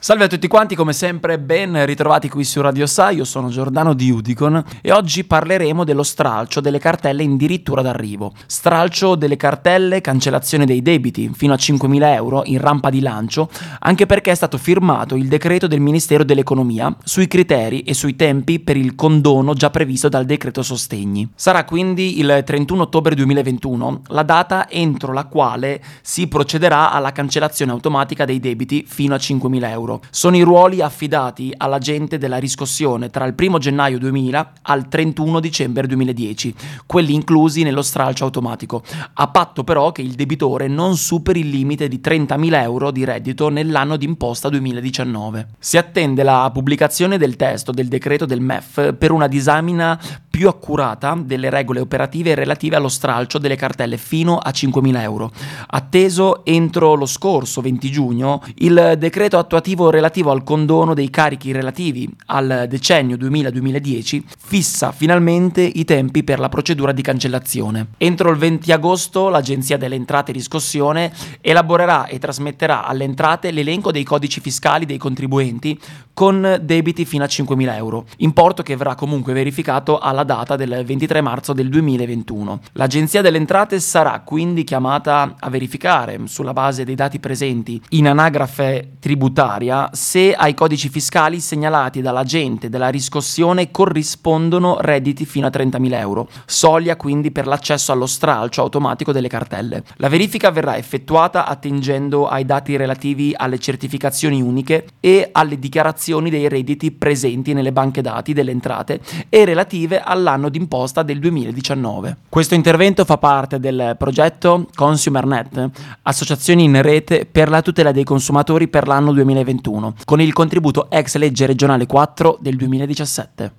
Salve a tutti quanti, come sempre ben ritrovati qui su Radio Sa, io sono Giordano di Udicon e oggi parleremo dello stralcio delle cartelle addirittura d'arrivo. Stralcio delle cartelle, cancellazione dei debiti fino a 5.000 euro in rampa di lancio, anche perché è stato firmato il decreto del Ministero dell'Economia sui criteri e sui tempi per il condono già previsto dal decreto sostegni. Sarà quindi il 31 ottobre 2021 la data entro la quale si procederà alla cancellazione automatica dei debiti fino a 5.000 euro. Sono i ruoli affidati all'agente della riscossione tra il 1 gennaio 2000 al 31 dicembre 2010, quelli inclusi nello stralcio automatico, a patto però che il debitore non superi il limite di 30.000 euro di reddito nell'anno d'imposta 2019. Si attende la pubblicazione del testo del decreto del MEF per una disamina più accurata delle regole operative relative allo stralcio delle cartelle fino a 5.000 euro. Atteso entro lo scorso 20 giugno il decreto attuativo relativo al condono dei carichi relativi al decennio 2000-2010 fissa finalmente i tempi per la procedura di cancellazione. Entro il 20 agosto l'Agenzia delle Entrate e Riscossione elaborerà e trasmetterà alle entrate l'elenco dei codici fiscali dei contribuenti con debiti fino a 5.000 euro, importo che verrà comunque verificato alla data del 23 marzo del 2021. L'Agenzia delle Entrate sarà quindi chiamata a verificare, sulla base dei dati presenti in anagrafe tributaria, se ai codici fiscali segnalati dall'agente della riscossione corrispondono redditi fino a 30.000 euro, soglia quindi per l'accesso allo stralcio automatico delle cartelle. La verifica verrà effettuata attingendo ai dati relativi alle certificazioni uniche e alle dichiarazioni dei redditi presenti nelle banche dati delle entrate e relative all'anno d'imposta del 2019. Questo intervento fa parte del progetto ConsumerNet, associazioni in rete per la tutela dei consumatori per l'anno 2021, con il contributo ex legge regionale 4 del 2017.